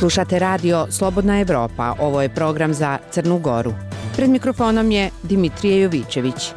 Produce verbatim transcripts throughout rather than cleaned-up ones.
Slušate radio Slobodna Evropa, ovo je program za Crnu Goru. Pred mikrofonom je Dimitrije Jovićević.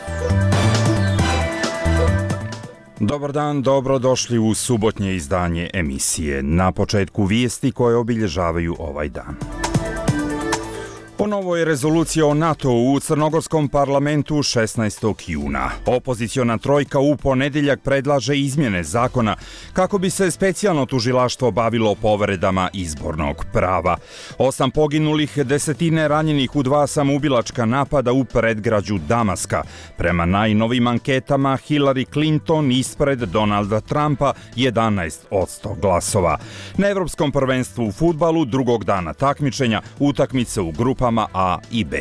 Dobar dan, dobrodošli u subotnje izdanje emisije. Na početku vijesti koje obilježavaju ovaj dan. Po novoj rezoluciji o NATO u Crnogorskom parlamentu šesnaestog juna. Opoziciona trojka u ponedjeljak predlaže izmjene zakona kako bi se specijalno tužilaštvo bavilo povredama izbornog prava. Osam poginulih, desetine ranjenih u dva samoubilačka napada u predgrađu Damaska. Prema najnovim anketama Hillary Clinton ispred Donalda Trumpa jedanaest posto glasova. Na Evropskom prvenstvu u fudbalu drugog dana takmičenja utakmice u grupama A i B.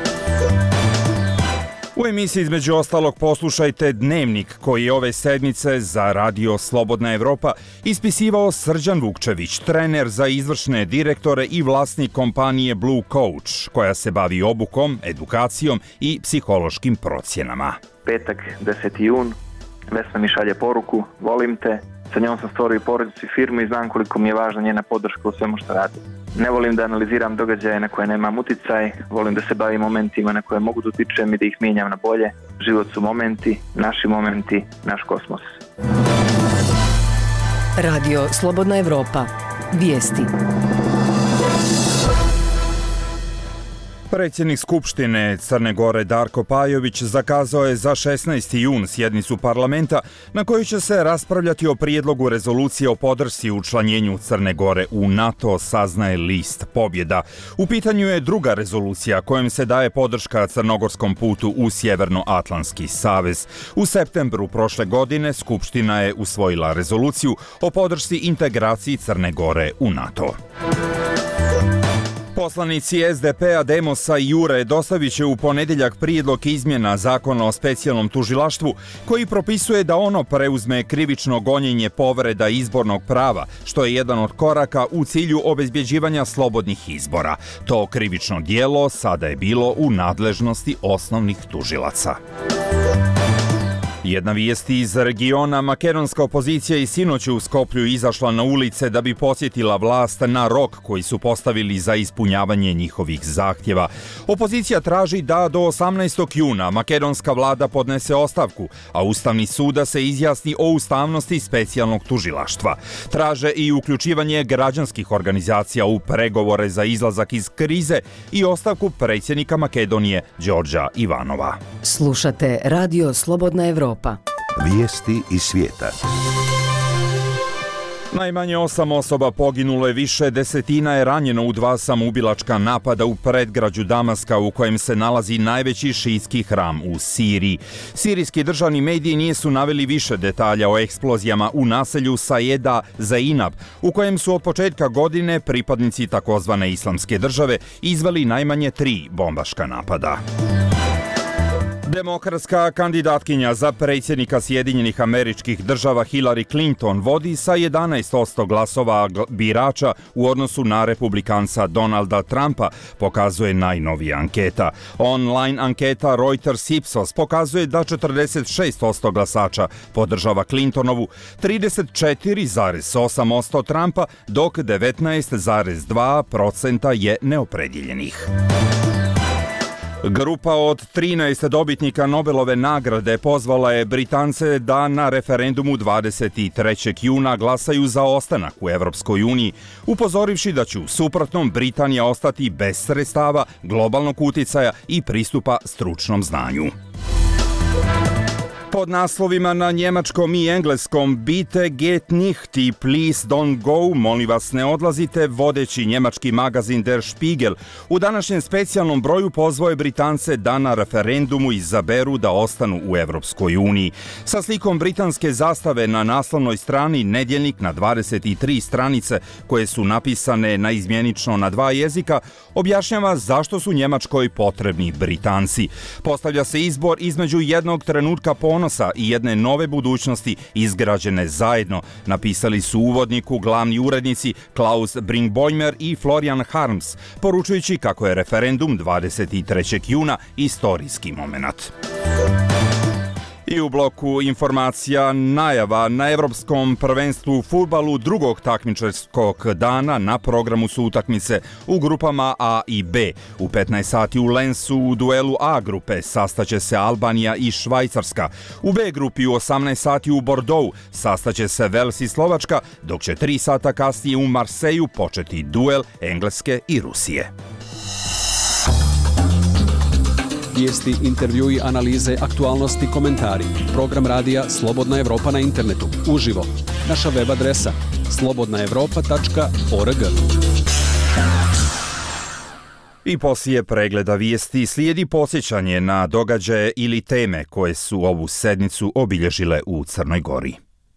U emisiji između ostalog poslušajte Dnevnik koji je ove sedmice za radio Slobodna Evropa ispisivao Srđan Vukčević, trener za izvršne direktore i vlasnik kompanije Blue Coach, koja se bavi obukom, edukacijom i psihološkim procjenama. Petak, deseti jun, Vesna mi šalje poruku, volim te, sa njom sam stvorio porodicu i firmu i znam koliko mi je važna njena podrška u svemu što radim. Ne volim da analiziram događaje na koje nemam uticaj, volim da se bavim momentima na koje mogu da utičem i da ih mijenjam na bolje. Život su momenti, naši momenti, naš kosmos. Radio Slobodna Evropa. Vijesti. Predsjednik Skupštine Crne Gore Darko Pajović zakazao je za šesnaesti jun sjednicu parlamenta na kojoj će se raspravljati o prijedlogu rezolucije o podršci učlanjenju Crne Gore u NATO, saznaje list Pobjeda. U pitanju je druga rezolucija kojom se daje podrška crnogorskom putu u Sjevernoatlantski savez. U septembru prošle godine Skupština je usvojila rezoluciju o podršci integraciji Crne Gore u NATO. Poslanici es de pe a, Demosa i Jure dostavit će u ponedjeljak prijedlog izmjena zakona o specijalnom tužilaštvu koji propisuje da ono preuzme krivično gonjenje povreda izbornog prava, što je jedan od koraka u cilju obezbjeđivanja slobodnih izbora. To krivično djelo sada je bilo u nadležnosti osnovnih tužilaca. Jedna vijest iz regiona, makedonska opozicija i sinoć u Skoplju izašla na ulice da bi posjetila vlast na rok koji su postavili za ispunjavanje njihovih zahtjeva. Opozicija traži da do osamnaestog juna makedonska vlada podnese ostavku, a Ustavni sud da se izjasni o ustavnosti specijalnog tužilaštva. Traže i uključivanje građanskih organizacija u pregovore za izlazak iz krize i ostavku predsjednika Makedonije Đorđa Ivanova. Slušate Radio Slobodna Evropa. Vijesti iz svijeta. Najmanje osam osoba poginulo je, više desetina je ranjeno u dva samoubilačka napada u predgrađu Damaska u kojem se nalazi najveći šiitski hram u Siriji. Sirijski državni mediji nisu naveli više detalja o eksplozijama u naselju Sajeda Zainab, u kojem su od početka godine pripadnici takozvane islamske države izveli najmanje tri bombaška napada. Demokratska kandidatkinja za predsjednika Sjedinjenih Američkih Država Hillary Clinton vodi sa jedanaest posto glasova birača u odnosu na republikanca Donalda Trumpa, pokazuje najnovija anketa. Online anketa Reuters Ipsos pokazuje da četrdeset šest posto glasača podržava Clintonovu, trideset četiri zarez osam posto Trumpa, dok devetnaest zarez dva posto je neopredjeljenih. Grupa od trinaest dobitnika Nobelove nagrade pozvala je Britance da na referendumu dvadeset trećeg juna glasaju za ostanak u Evropskoj uniji, upozorivši da će u suprotnom Britanija ostati bez sredstava, globalnog uticaja i pristupa stručnom znanju. Pod naslovima na njemačkom i engleskom Bitte geht nicht i Please don't go, molim vas ne odlazite, vodeći njemački magazin Der Spiegel u današnjem specijalnom broju pozvao je Britance da na referendumu izaberu da ostanu u Evropskoj uniji. Sa slikom britanske zastave na naslovnoj strani Nedjeljnik na dvadeset tri stranice koje su napisane naizmjenično na dva jezika objašnjava zašto su Njemačkoj potrebni Britanci. Postavlja se izbor između jednog trenutka ponosa i jedne nove budućnosti izgrađene zajedno, napisali su u uvodniku glavni urednici Klaus Brinkbäumer i Florian Harms, poručujući kako je referendum dvadeset trećeg juna istorijski momenat. I u bloku informacija najava na Evropskom prvenstvu u fudbalu drugog takmičarskog dana. Na programu su utakmice u grupama A i B. U petnaest sati u Lensu u duelu A grupe sastaće se Albanija i Švajcarska. U B grupi u osamnaest sati u Bordeauxu sastaće se Vels i Slovačka, dok će tri sata kasnije u Marseju početi duel Engleske i Rusije. Vijesti, intervjui, analize, aktualnosti, komentari. Program radija Slobodna Evropa na internetu. Uživo. Naša web adresa slobodna evropa tačka org. I poslije pregleda vijesti slijedi podsjećanje na događaje ili teme koje su ovu sedmicu obilježile u Crnoj Gori.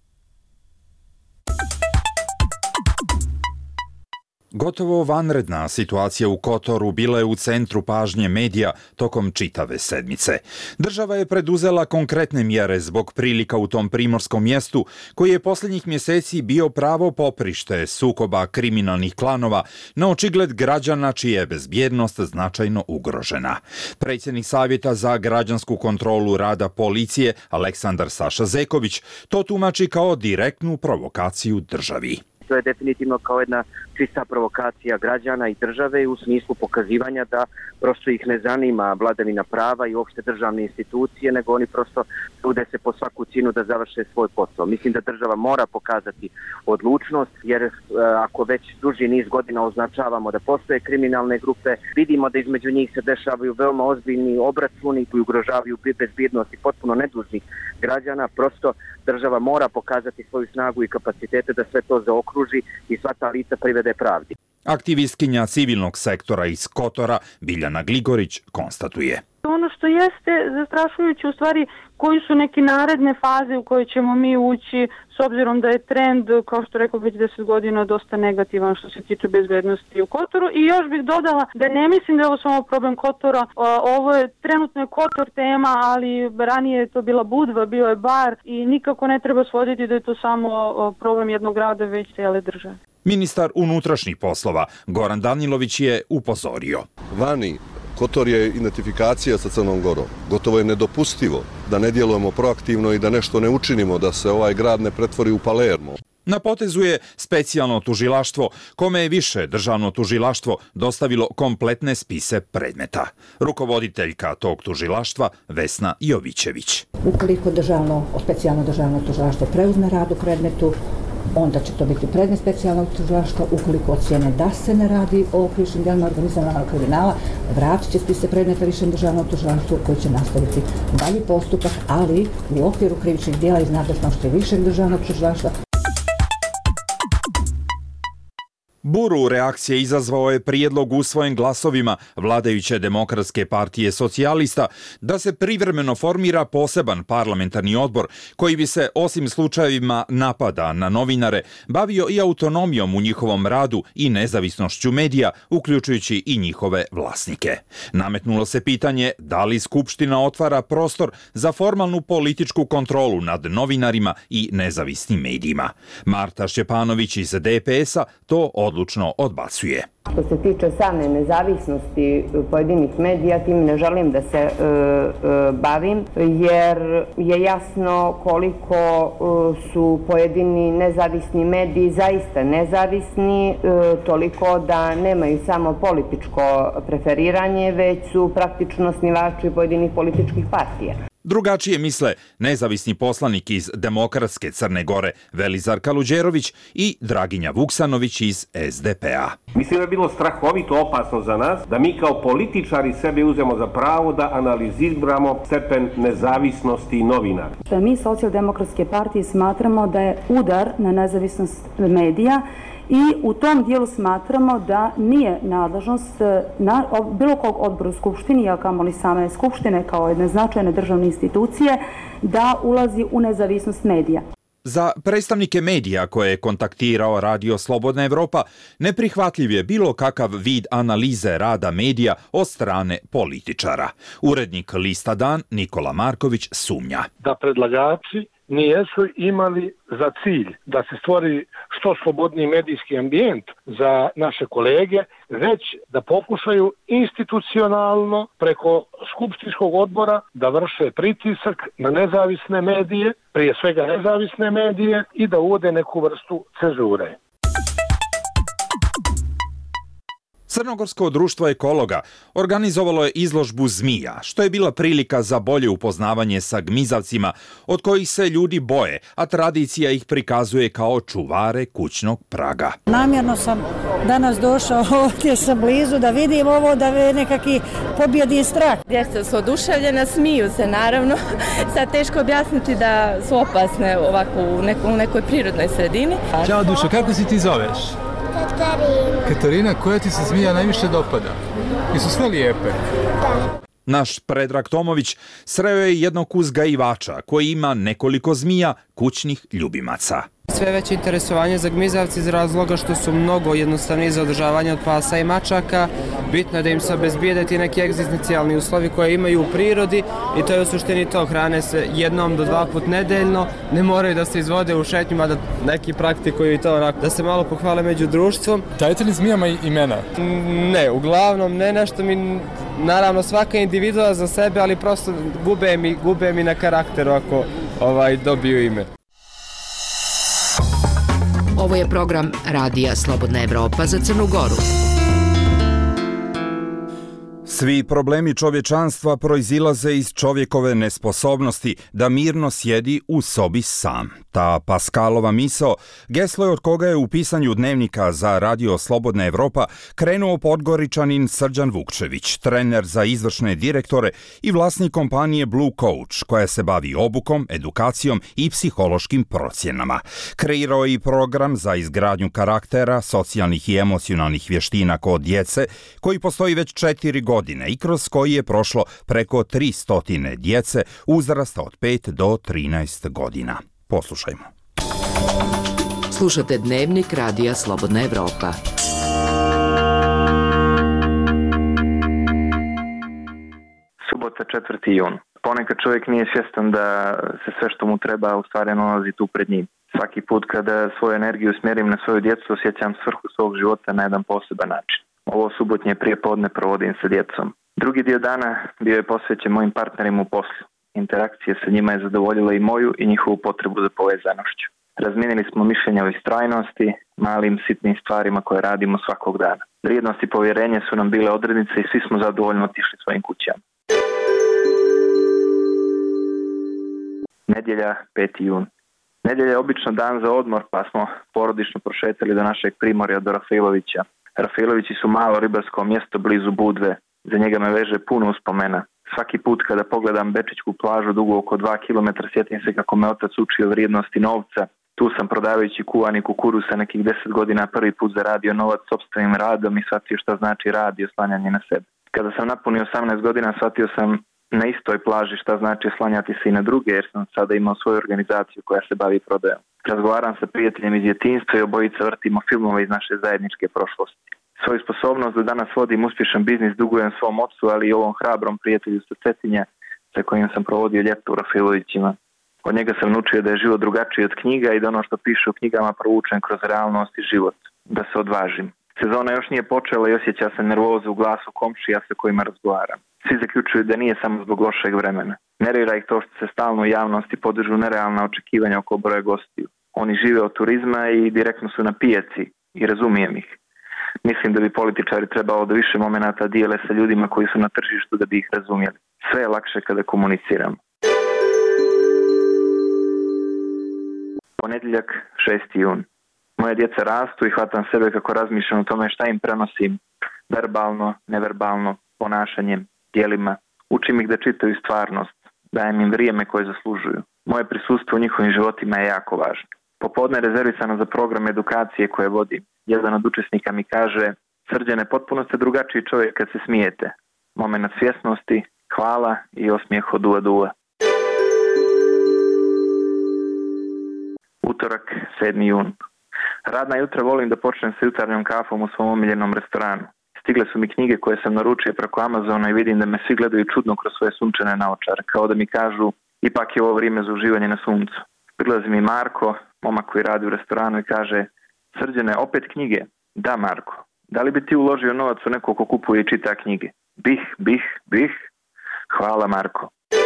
Gotovo vanredna situacija u Kotoru bila je u centru pažnje medija tokom čitave sedmice. Država je preduzela konkretne mjere zbog prilika u tom primorskom mjestu, koji je posljednjih mjeseci bio pravo poprište sukoba kriminalnih klanova na očigled građana čija je bezbjednost značajno ugrožena. Predsjednik Savjeta za građansku kontrolu rada policije Aleksandar Saša Zeković to tumači kao direktnu provokaciju državi. To je definitivno kao jedna čista provokacija građana i države u smislu pokazivanja da prosto ih ne zanima vladavina prava i uopšte državne institucije, nego oni prosto trude se po svaku cijenu da završe svoj posao. Mislim da država mora pokazati odlučnost, jer ako već duži niz godina označavamo da postoje kriminalne grupe, vidimo da između njih se dešavaju veoma ozbiljni obračuni koji ugrožavaju bezbjednost i potpuno nedužnih građana. Prosto država mora pokazati svoju snagu i kapacitete da sve to zaokruži i sva ta lica privede pravdi. Aktivistkinja civilnog sektora iz Kotora Biljana Gligorić konstatuje. Ono što jeste zastrašujuće u stvari koji su neke naredne faze u koje ćemo mi ući, s obzirom da je trend, kao što rekao, već deset godina dosta negativan što se tiče bezbednosti u Kotoru. I još bih dodala da ne mislim da je ovo samo problem Kotora, ovo je trenutno je Kotor tema, ali ranije je to bila Budva, bio je Bar i nikako ne treba svoditi da je to samo problem jednog grada, već cijele države. Ministar unutrašnjih poslova Goran Danilović je upozorio. Vani Kotor je identifikacija sa Crnom Gorom. Gotovo je nedopustivo da ne djelujemo proaktivno i da nešto ne učinimo, da se ovaj grad ne pretvori u Palermo. Na potezu je specijalno tužilaštvo, kome je više državno tužilaštvo dostavilo kompletne spise predmeta. Rukovoditeljka tog tužilaštva Vesna Jovićević. Ukoliko državno, specijalno državno tužilaštvo preuzme rad u predmetu, onda će to biti predmet specijalnog tužilaštva. Ukoliko ocijene da se ne radi o krivičnim djelima organizovanog kriminala, vratit će spise predmeta višem državnom tužilaštvu koji će nastaviti dalji postupak, ali u okviru krivičnih djela iz nadležnosti višeg državnog tužilaštva. Buru reakcije izazvao je prijedlog usvojen glasovima vladajuće Demokratske partije socijalista da se privremeno formira poseban parlamentarni odbor koji bi se osim slučajevima napada na novinare bavio i autonomijom u njihovom radu i nezavisnošću medija, uključujući i njihove vlasnike. Nametnulo se pitanje da li Skupština otvara prostor za formalnu političku kontrolu nad novinarima i nezavisnim medijima. Marta Šćepanović iz D P S-a to odlučno odbacuje. Što se tiče same nezavisnosti pojedinih medija, tim ne želim da se e, e, bavim, jer je jasno koliko e, su pojedini nezavisni mediji zaista nezavisni, e, toliko da nemaju samo političko preferiranje, već su praktično osnivači pojedinih političkih partija. Drugačije misle nezavisni poslanik iz Demokratske Crne Gore Velizar Kaluđerović i Draginja Vuksanović iz S D P-a. Mislim da je bilo strahovito opasno za nas da mi kao političari sebi uzemo za pravo da analiziramo stepen nezavisnosti novinara. Mi Socijaldemokratske partije smatramo da je udar na nezavisnost medija i u tom dijelu smatramo da nije nadležnost na bilo kog odbora u Skupštini, a kamoli same Skupštine kao jedne značajne državne institucije, da ulazi u nezavisnost medija. Za predstavnike medija koje je kontaktirao Radio Slobodna Evropa, neprihvatljiv je bilo kakav vid analize rada medija od strane političara. Urednik lista Dan Nikola Marković sumnja. Da predlagači nijesu imali za cilj da se stvori što slobodniji medijski ambijent za naše kolege, već da pokušaju institucionalno preko skupštinskog odbora da vrše pritisak na nezavisne medije, prije svega nezavisne medije, i da uvode neku vrstu cenzure. Crnogorsko društvo ekologa organizovalo je izložbu zmija, što je bila prilika za bolje upoznavanje sa gmizavcima od kojih se ljudi boje, a tradicija ih prikazuje kao čuvare kućnog praga. Namjerno sam danas došao ovdje sam blizu da vidim ovo, da nekaki pobjedi strah. Djeca su oduševljena, smiju se naravno. Sad teško objasniti da su opasne ovako u, neko, u nekoj prirodnoj sredini. Ćao Dušo, kako si ti zoveš? Katarina. Katarina, koja ti se zmija najviše dopada? Jesu sve lijepe? Da. Naš Predrag Tomović sreo je jednog uzgajivača koji ima nekoliko zmija, kućnih ljubimaca. Sve veće interesovanje za gmizavci iz razloga što su mnogo jednostavniji za održavanje od pasa i mačaka. Bitno je da im se obezbijede ti neki egzistencijalni uslovi koje imaju u prirodi i to je u suštini to. Hrane se jednom do dva put nedeljno, ne moraju da se izvode u šetnju, mada neki praktikuju i to onako, da se malo pohvale među društvom. Dajete li zmijama imena? Ne, uglavnom ne, nešto mi, naravno svaka individua za sebe, ali prosto gube mi, gube mi na karakteru ako ovaj, dobiju ime. Ovo je program Radija Slobodna Evropa za Crnu Goru. Svi problemi čovječanstva proizilaze iz čovjekove nesposobnosti da mirno sjedi u sobi sam. Ta Pascalova misao, geslo je od koga je u pisanju dnevnika za Radio Slobodna Evropa krenuo Podgoričanin Srđan Vukčević, trener za izvršne direktore i vlasnik kompanije Blue Coach, koja se bavi obukom, edukacijom i psihološkim procjenama. Kreirao je i program za izgradnju karaktera, socijalnih i emocionalnih vještina kod djece, koji postoji već četiri godine i kroz koji je prošlo preko tristo djece uzrasta od pet do trinaest godina. Poslušajmo. Slušate dnevnik Radija Slobodna Evropa. Subota četvrti jun. Ponekad čovjek nije svjestan da se sve što mu treba u stvari nalazi tu pred njim. Svaki put kada svoju energiju usmjerim na svoju djecu, osjećam svrhu svog života na jedan poseban način. Ovo subotnje prijepodne provodim sa djecom. Drugi dio dana bio je posvećen mojim partnerima u poslu. Interakcija sa njima je zadovoljila i moju i njihovu potrebu za povezanošću. Razmijenili smo mišljenja o istrajnosti, malim sitnim stvarima koje radimo svakog dana. Vrijednost i povjerenje su nam bile odrednice i svi smo zadovoljno otišli svojim kućama. Nedjelja, peti jun. Nedjelja je obično dan za odmor, pa smo porodično prošetali do našeg primorja, do Rafilovića. Rafilovići su malo ribarsko mjesto blizu Budve. Za njega me veže puno uspomena. Svaki put kada pogledam Bečićku plažu dugu oko dva kilometra, sjetim se kako me otac učio vrijednosti novca. Tu sam, prodavajući kuvani kukuruz sa nekih deset godina, prvi put zaradio novac sopstvenim radom i shvatio šta znači rad i oslanjanje na sebe. Kada sam napunio osamnaest godina, shvatio sam na istoj plaži šta znači oslanjati se i na druge, jer sam sada imao svoju organizaciju koja se bavi prodajom. Razgovaram sa prijateljem iz djetinjstva i obojica vrtimo filmove iz naše zajedničke prošlosti. Svoju sposobnost da danas vodim uspješan biznis dugujem svom ocu, ali i ovom hrabrom prijatelju sa Cetinja sa kojim sam provodio ljeto u Rafilovićima. Od njega sam naučio da je život drugačiji od knjiga i da ono što piše u knjigama provučem kroz realnost i život. Da se odvažim. Sezona još nije počela i osjeća se nervoza u glasu komšija sa kojima razgovaram. Svi zaključuju da nije samo zbog lošeg vremena. Nervira ih to što se stalno u javnosti podižu nerealna očekivanja oko broja gostiju. Oni žive od turizma i direktno su na pijaci i razumijem ih. Mislim da bi političari trebalo da više momenata dijele sa ljudima koji su na tržištu da bi ih razumjeli. Sve je lakše kada komuniciramo. Ponedjeljak, šesti jun. Moje djeca rastu i hvatam sebe kako razmišljam o tome šta im prenosim verbalno, neverbalno, ponašanjem, djelima. Učim ih da čitaju stvarnost, dajem im vrijeme koje zaslužuju. Moje prisustvo u njihovim životima je jako važno. Popodne je rezervisano za program edukacije koje vodim. Jedan od učesnika mi kaže: Srđane, potpuno ste drugačiji čovjek kad se smijete. Moment svjesnosti, hvala i osmijeh od duva duva. Utorak, sedmi jun. Radna jutra volim da počnem sa jutarnjom kafom u svom omiljenom restoranu. Stigle su mi knjige koje sam naručio preko Amazona i vidim da me svi gledaju čudno kroz svoje sunčane naočare, kao da mi kažu: ipak je ovo vrijeme za uživanje na suncu. Prilazi mi Marko, momak koji radi u restoranu i kaže: Srđane, opet knjige? Da, Marko. Da li bi ti uložio novac u nekog ko kupuje i čita knjige? Bih, bih, bih. Hvala, Marko.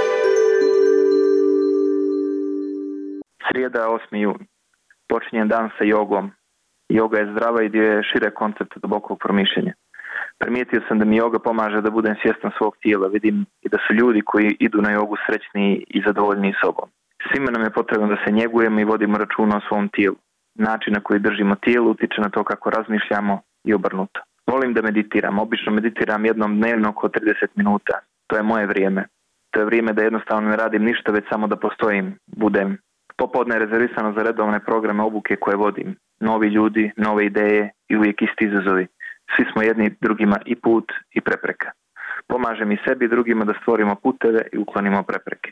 Srijeda, osmi jun. Počinjem dan sa jogom. Joga je zdrava i dio je šire koncepta dubokog promišljenja. Primijetio sam da mi joga pomaže da budem svjestan svog tijela. Vidim i da su ljudi koji idu na jogu srećniji i zadovoljniji sobom. Svima nam je potrebno da se njegujemo i vodimo računa o svom tijelu. Način na koji držimo tijelo utiče na to kako razmišljamo i obrnuto. Volim da meditiram. Obično meditiram jednom dnevno oko trideset minuta. To je moje vrijeme. To je vrijeme da jednostavno ne radim ništa, već samo da postojim, budem. Popodne je rezervisano za redovne programe obuke koje vodim. Novi ljudi, nove ideje i uvijek isti izazovi. Svi smo jedni drugima i put i prepreka. Pomažem i sebi i drugima da stvorimo puteve i uklonimo prepreke.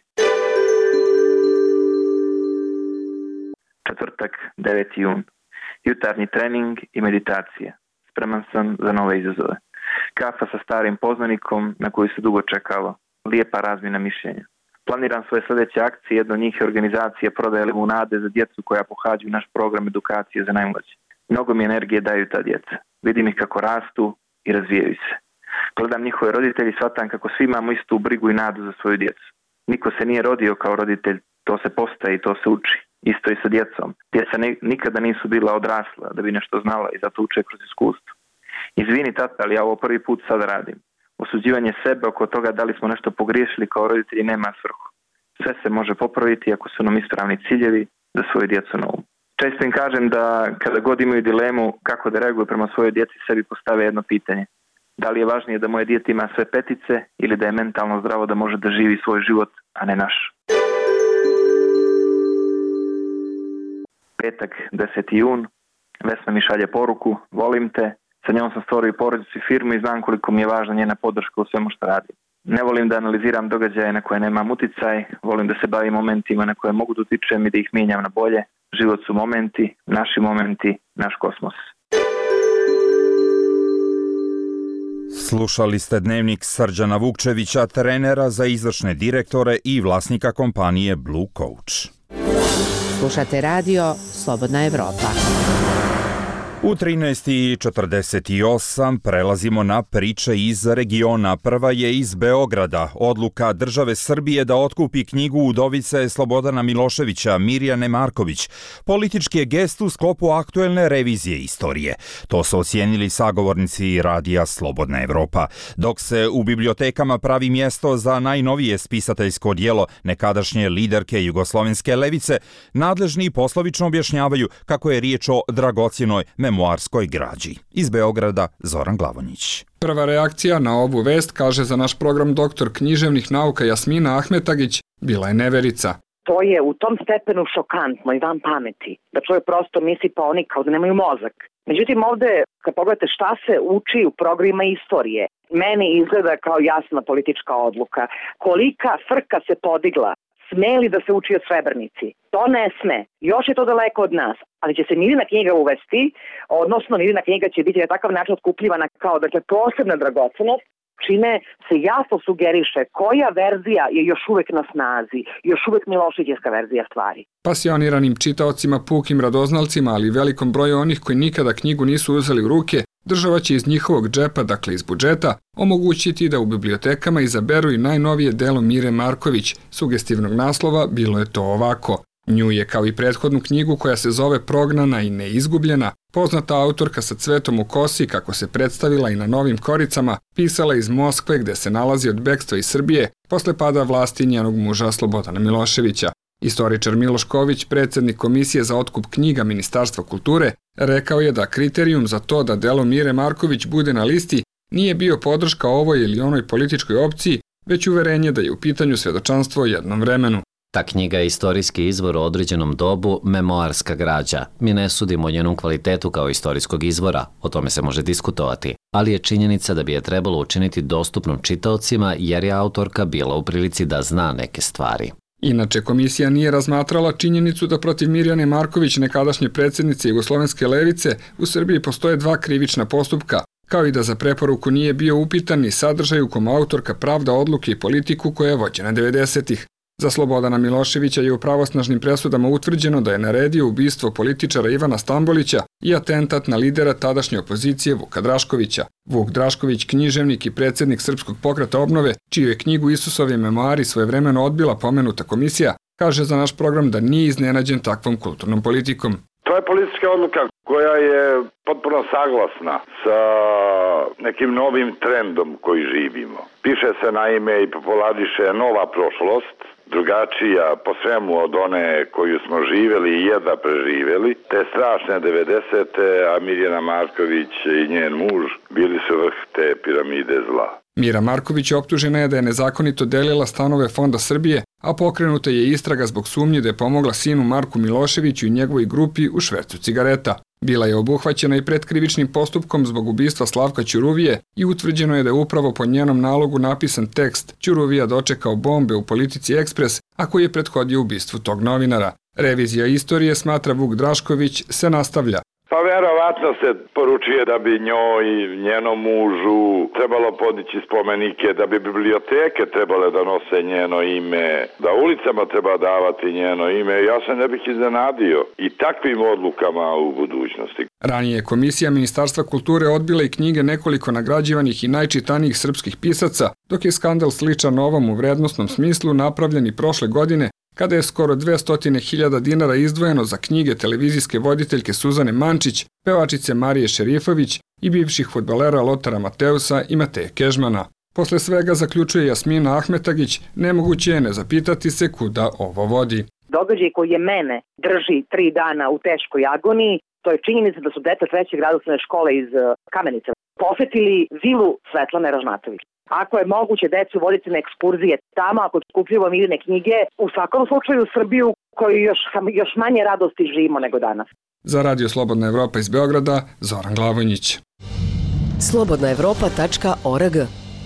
Četvrtak, deveti jun. Jutarnji trening i meditacija. Spreman sam za nove izazove. Kafa sa starim poznanikom na koju se dugo čekalo. Lijepa razmjena mišljenja. Planiram svoje sljedeće akcije, jedno od njih je organizacija prodaje limunade za djecu koja pohađaju naš program edukacije za najmlađe. Mnogo mi energije daju ta djeca. Vidim ih kako rastu i razvijaju se. Gledam njihove roditelji i shvatam kako svi imamo istu brigu i nadu za svoju djecu. Niko se nije rodio kao roditelj, to se postaje i to se uči. Isto i sa djecom. Djeca ne, nikada nisu bila odrasla da bi nešto znala i zato uče kroz iskustvo. Izvini tata, ali ja ovo prvi put sad radim. Osuđivanje sebe oko toga da li smo nešto pogriješili kao roditelji nema svrhu. Sve se može popraviti ako su nam ispravni ciljevi za svoju djecu na umu. Često im kažem da kada god imaju dilemu kako da reaguju prema svojoj djeci, sebi postave jedno pitanje. Da li je važnije da moje dijete ima sve petice ili da je mentalno zdravo da može da živi svoj život, a ne naš? Petak, deseti jun. Vesna mi šalje poruku, volim te. Sa njom sam stvorio porodicu i firmu i znam koliko mi je važna njena podrška u svemu što radim. Ne volim da analiziram događaje na koje nemam uticaj, volim da se bavim momentima na koje mogu da utičem i da ih mijenjam na bolje. Život su momenti, naši momenti, naš kosmos. Slušali ste dnevnik Srđana Vukčevića, trenera za izvršne direktore i vlasnika kompanije Blue Coach. Slušate radio Slobodna Evropa. U trinaest i četrdeset osam prelazimo na priče iz regiona. Prva je iz Beograda. Odluka države Srbije da otkupi knjigu udovice Slobodana Miloševića, Mirjane Marković. Politički je gest u sklopu aktuelne revizije istorije. To su ocijenili sagovornici radija Slobodna Evropa. Dok se u bibliotekama pravi mjesto za najnovije spisateljsko djelo nekadašnje liderke jugoslovenske levice, nadležni poslovično objašnjavaju kako je riječ o dragocjenoj memoarskoj građi. Iz Beograda Zoran Glavonjić. Prva reakcija na ovu vest, kaže za naš program doktor književnih nauka Jasmina Ahmetagić, bila je neverica. To je u tom stepenu šokantno i van pameti, da čovjek prosto misli pa oni kao da nemaju mozak. Međutim, ovde, kad pogledate šta se uči u programima istorije, meni izgleda kao jasna politička odluka. Kolika frka se podigla, sme li da se uči o Srebrenici? To ne sme. Još je to daleko od nas. Ali će se Mirina knjiga uvesti, odnosno Mirina knjiga će biti na takav način otkupljivana kao dakle, posebna dragocenost, čime se jasno sugeriše koja verzija je još uvek na snazi, još uvek Miloševićevska verzija stvari. Pasioniranim čitaocima, pukim radoznalcima, ali i velikom broju onih koji nikada knjigu nisu uzeli u ruke, država će iz njihovog džepa, dakle iz budžeta, omogućiti da u bibliotekama izaberu i najnovije delo Mire Marković. Sugestivnog naslova bilo je to ovako. Nju je, kao i prethodnu knjigu koja se zove Prognana i neizgubljena, poznata autorka sa cvetom u kosi, kako se predstavila i na Novim koricama, pisala iz Moskve gde se nalazi od bekstva iz Srbije posle pada vlasti njenog muža Slobodana Miloševića. Istoričar Miloš Ković, predsjednik Komisije za otkup knjiga Ministarstva kulture, rekao je da kriterijum za to da delo Mire Marković bude na listi nije bio podrška ovoj ili onoj političkoj opciji, već uverenje da je u pitanju svedočanstvo o jednom vremenu. Ta knjiga je istorijski izvor u određenom dobu, memoarska građa. Mi ne sudimo o njenom kvalitetu kao istorijskog izvora, o tome se može diskutovati, ali je činjenica da bi je trebalo učiniti dostupnom čitaocima jer je autorka bila u prilici da zna neke stvari. Inače, komisija nije razmatrala činjenicu da protiv Mirjane Marković, nekadašnje predsjednice Jugoslovenske levice, u Srbiji postoje dva krivična postupka, kao i da za preporuku nije bio upitan ni sadržaj u kom autorka pravda odluke i politiku koja je vođena devedesetih. Za Slobodana Miloševića je u pravosnažnim presudama utvrđeno da je naredio ubistvo političara Ivana Stambolića i atentat na lidera tadašnje opozicije Vuka Draškovića. Vuk Drašković, književnik i predsjednik Srpskog pokreta obnove, čiju je knjigu Isusovi memoari svojevremeno odbila pomenuta komisija, kaže za naš program da nije iznenađen takvom kulturnom politikom. To je politička odluka koja je potpuno saglasna sa nekim novim trendom koji živimo. Piše se naime i populariše nova prošlost, drugačija po svemu od one koju smo živjeli i jedva preživjeli. Te strašne devedesete, a Mirjana Marković i njen muž bili su vrh te piramide zla. Mira Marković optužena je da je nezakonito delila stanove Fonda Srbije, a pokrenuta je istraga zbog sumnje da je pomogla sinu Marku Miloševiću i njegovoj grupi u švercu cigareta. Bila je obuhvaćena i pretkrivičnim postupkom zbog ubistva Slavka Ćuruvije i utvrđeno je da je upravo po njenom nalogu napisan tekst Ćuruvija dočekao bombe u Politici Ekspres, a koji je prethodio ubistvu tog novinara. Revizija istorije, smatra Vuk Drašković, se nastavlja. Pa verovatno se poručuje da bi njoj i njenom mužu trebalo podići spomenike, da bi biblioteke trebale da nose njeno ime, da ulicama treba davati njeno ime. Ja se ne bih iznenadio i takvim odlukama u budućnosti. Ranije je Komisija Ministarstva kulture odbila i knjige nekoliko nagrađivanih i najčitanijih srpskih pisaca, dok je skandal sličan ovom u vrednosnom smislu napravljen i prošle godine, kada je skoro dvesta hiljada dinara izdvojeno za knjige televizijske voditeljke Suzane Mančić, pevačice Marije Šerifović i bivših fudbalera Lotara Mateusa i Mateje Kežmana. Posle svega, zaključuje Jasmina Ahmetagić, nemoguće je ne zapitati se kuda ovo vodi. Događaj koji je mene drži tri dana u teškoj agoniji, to je činjenica da su deca trećeg grada osnovne škole iz Kamenice posetili vilu Svetlane Ražnatović. Ako je moguće decu voditi na ekskurzije tamo, ako skupljamo miljene knjige, u svakom slučaju Srbiju koju još, još manje radosti živimo nego danas. Za Radio Slobodna Evropa iz Beograda, Zoran Glavonjić. slobodna evropa tačka org.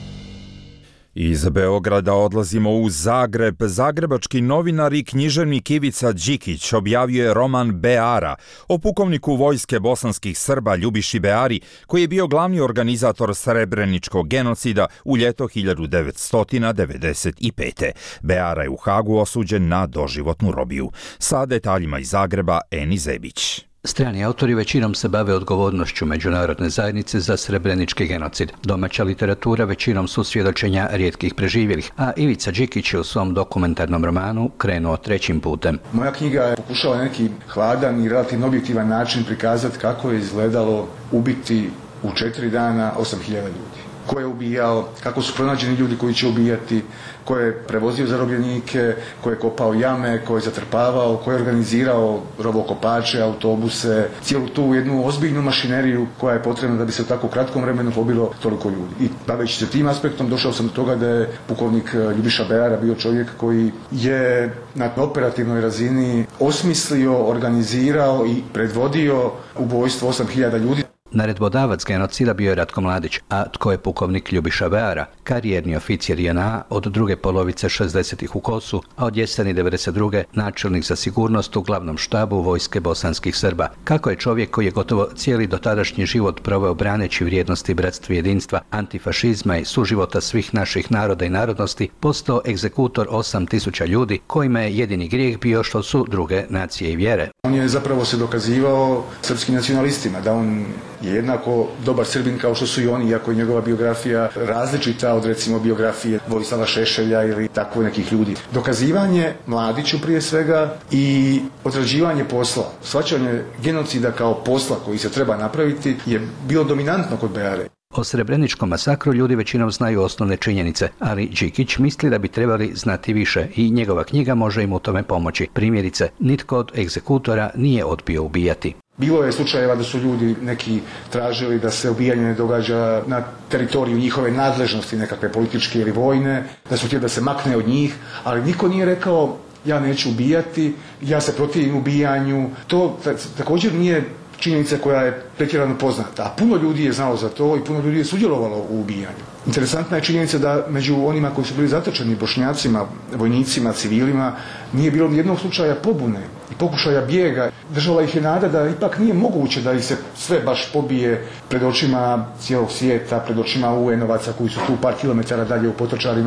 Iz Beograda odlazimo u Zagreb. Zagrebački novinar i književnik Ivica Đikić objavio je roman Beara o pukovniku vojske bosanskih Srba Ljubiši Beari, koji je bio glavni organizator srebreničkog genocida u ljeto hiljadu devetsto devedeset pete. Beara je u Hagu osuđen na doživotnu robiju. Sa detaljima iz Zagreba, Eni Zebić. Strani autori većinom se bave odgovornošću međunarodne zajednice za srebrenički genocid. Domaća literatura većinom su svjedočenja rijetkih preživjelih, a Ivica Đikić je u svom dokumentarnom romanu krenuo trećim putem. Moja knjiga je pokušala neki hladan i relativno objektivan način prikazati kako je izgledalo ubiti u četiri dana osam hiljada ljudi. Ko je ubijao, kako su pronađeni ljudi koji će ubijati, ko je prevozio zarobljenike, ko je kopao jame, ko je zatrpavao, ko je organizirao rovokopače, autobuse, cijelu tu jednu ozbiljnu mašineriju koja je potrebna da bi se u tako kratkom vremenu pobilo toliko ljudi. I baveći se tim aspektom došao sam do toga da je pukovnik Ljubiša Beara bio čovjek koji je na operativnoj razini osmislio, organizirao i predvodio ubojstvo osam hiljada ljudi. Naredbodavac genocida bio je Ratko Mladić, a tko je pukovnik Ljubiša Beara, karijerni oficir J N A od druge polovice šezdesetih u Kosu, a od jeseni devedeset druge načelnik za sigurnost u glavnom štabu vojske bosanskih Srba. Kako je čovjek koji je gotovo cijeli dotadašnji život proveo braneći vrijednosti bratstva i jedinstva, antifašizma i suživota svih naših naroda i narodnosti, postao egzekutor osam tisuća ljudi kojima je jedini grijeh bio što su druge nacije i vjere. On je zapravo se dokazivao srpskim nacionalistima da on je jednako dobar Srbin kao što su i oni, iako je njegova biografija različita od recimo biografije Vojislava Šešelja ili tako nekih ljudi. Dokazivanje Mladiću prije svega i odrađivanje posla, shvaćanje genocida kao posla koji se treba napraviti je bilo dominantno kod Beare. O srebreničkom masakru ljudi većinom znaju osnovne činjenice, ali Đikić misli da bi trebali znati više i njegova knjiga može im u tome pomoći. Primjerice, nitko od egzekutora nije odbio ubijati. Bilo je slučajeva da su ljudi neki tražili da se ubijanje ne događa na teritoriju njihove nadležnosti, nekakve političke ili vojne, da su htjeli da se makne od njih, ali niko nije rekao ja neću ubijati, ja se protivim ubijanju. To također nije činjenica koja je pretjerano poznata, a puno ljudi je znalo za to i puno ljudi je sudjelovalo u ubijanju. Interesantna je činjenica da među onima koji su bili zatočeni, Bošnjacima, vojnicima, civilima, nije bilo nijednog slučaja pobune i pokušaja bijega. Držala ih je nada da ipak nije moguće da ih se sve baš pobije pred očima cijelog svijeta, pred očima U N-ovaca koji su tu par kilometara dalje u Potočarima.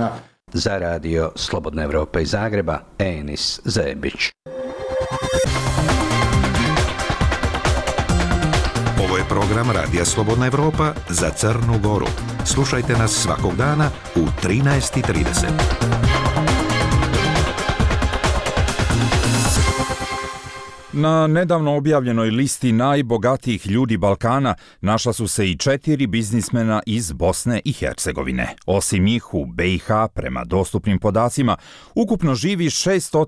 Za radio Slobodna Evropa iz Zagreba, Enis Zebić. Ovo je program Radija Slobodna Evropa za Crnu Goru. Slušajte nas svakog dana u trinaest i trideset. Na nedavno objavljenoj listi najbogatijih ljudi Balkana našla su se i četiri biznismena iz Bosne i Hercegovine. Osim njih u B i H, prema dostupnim podacima, ukupno živi šesto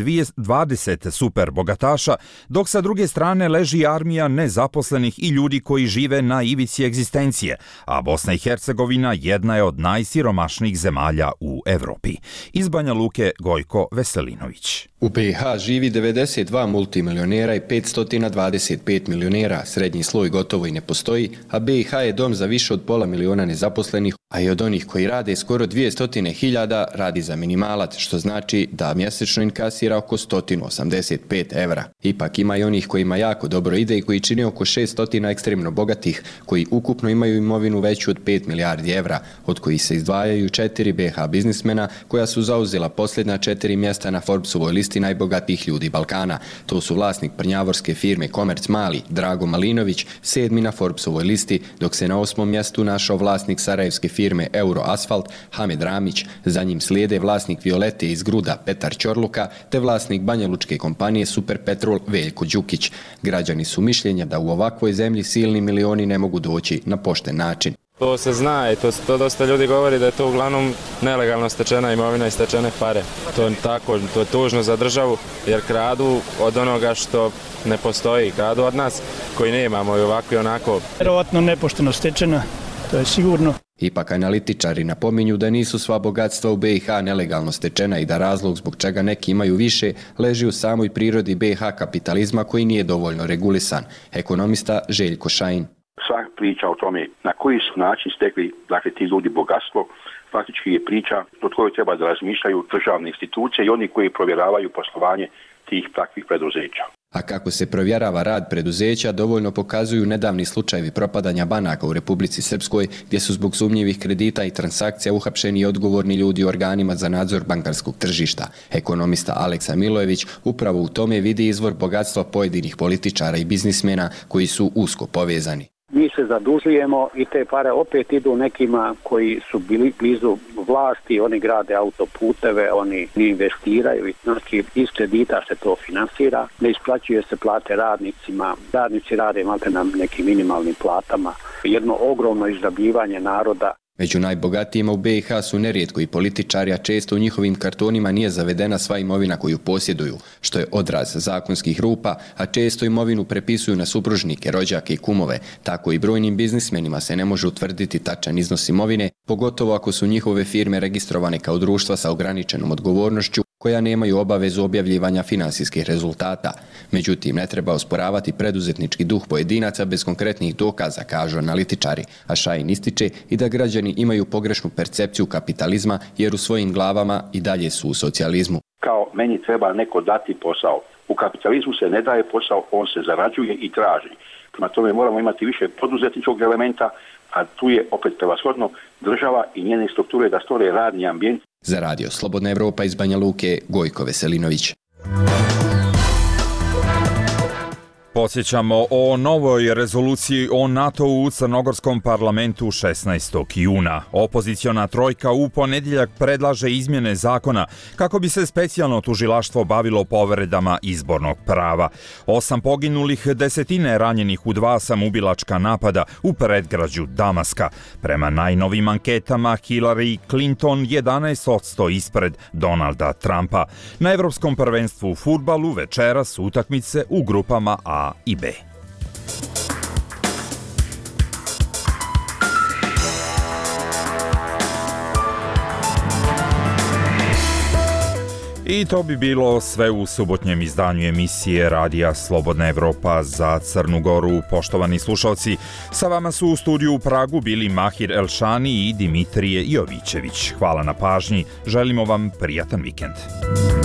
dvadeset super bogataša, dok sa druge strane leži armija nezaposlenih i ljudi koji žive na ivici egzistencije, a Bosna i Hercegovina jedna je od najsiromašnijih zemalja u Evropi. Iz Banja Luke, Gojko Veselinović. U B i H živi devedeset dva multimilionera i petsto dvadeset pet milionera, srednji sloj gotovo i ne postoji, a B i H je dom za više od pola miliona nezaposlenih, a i od onih koji rade skoro dvjesto hiljada radi za minimalac, što znači da mjesečno inkasira oko sto osamdeset pet evra. Ipak ima i onih kojima jako dobro ide i koji čine oko šesto ekstremno bogatih, koji ukupno imaju imovinu veću od pet milijardi evra, od kojih se izdvajaju četiri B i H biznismena koja su zauzela posljednja četiri mjesta na Forbesovoj listi najbogatijih ljudi Balkana. To su vlasnik prnjavorske firme Komerc Mali, Drago Malinović, sedmi na Forbesovoj listi, dok se na osmom mjestu našao vlasnik sarajevske firme Euroasfalt, Hamed Ramić, za njim slijede vlasnik Violete iz Gruda, Petar Ćorluka, te vlasnik banjalučke kompanije Superpetrol, Veljko Đukić. Građani su mišljenja da u ovakvoj zemlji silni milioni ne mogu doći na pošten način. To se zna i to, to dosta ljudi govori da je to uglavnom nelegalno stečena imovina i stečene pare. To je tako, to je tužno za državu jer kradu od onoga što ne postoji, kradu od nas koji nemamo i ovako i onako. Vjerovatno nepošteno stečena, to je sigurno. Ipak analitičari napominju da nisu sva bogatstva u B i H nelegalno stečena i da razlog zbog čega neki imaju više leži u samoj prirodi B i H kapitalizma koji nije dovoljno regulisan. Ekonomista Željko Šajin. Sva priča o tome na koji su način stekli, dakle, ti ljudi bogatstvo, faktički je priča od kojoj treba da razmišljaju državne institucije i oni koji provjeravaju poslovanje tih takvih preduzeća. A kako se provjerava rad preduzeća, dovoljno pokazuju nedavni slučajevi propadanja banaka u Republici Srpskoj, gdje su zbog sumnjivih kredita i transakcija uhapšeni i odgovorni ljudi u organima za nadzor bankarskog tržišta. Ekonomista Aleksa Milojević upravo u tome vidi izvor bogatstva pojedinih političara i biznismena koji su usko povezani. Mi se zadužujemo i te pare opet idu nekima koji su bili blizu vlasti, oni grade autoputeve, oni investiraju, znači iz kredita se to finansira, ne isplaćuje se plate radnicima, radnici rade malte na nekim minimalnim platama, jedno ogromno izrabljivanje naroda. Među najbogatijima u B i H su nerijetko i političari, a često u njihovim kartonima nije zavedena sva imovina koju posjeduju, što je odraz zakonskih rupa, a često imovinu prepisuju na supružnike, rođake i kumove. Tako i brojnim biznismenima se ne može utvrditi tačan iznos imovine, pogotovo ako su njihove firme registrovane kao društva sa ograničenom odgovornošću, koja nemaju obavezu objavljivanja finansijskih rezultata. Međutim, ne treba osporavati preduzetnički duh pojedinaca bez konkretnih dokaza, kažu analitičari, a Šajin ističe i da građani imaju pogrešnu percepciju kapitalizma jer u svojim glavama i dalje su u socijalizmu. Kao meni treba neko dati posao. U kapitalizmu se ne daje posao, on se zarađuje i traži. Prema tome moramo imati više poduzetničkog elementa, a tu je opet prevashodno država i njene strukture da stvore radni ambijent. Za radio Slobodna Evropa iz Banja Luke, Gojko Veselinović. Podsjećamo o novoj rezoluciji o NATO-u u Crnogorskom parlamentu šesnaestog juna. Opoziciona trojka u ponedjeljak predlaže izmjene zakona kako bi se specijalno tužilaštvo bavilo povredama izbornog prava. Osam poginulih, desetine ranjenih u dva samoubilačka napada u predgrađu Damaska. Prema najnovim anketama Hillary Clinton jedanaest posto ispred Donalda Trumpa. Na Evropskom prvenstvu u fudbalu večeras utakmice u grupama A i B. I to bi bilo sve u subotnjem izdanju emisije Radija Slobodna Evropa za Crnu Goru. Poštovani slušalci, sa vama su u studiju u Pragu bili Mahir Elšani i Dimitrije Jovićević. Hvala na pažnji, želimo vam prijatan vikend.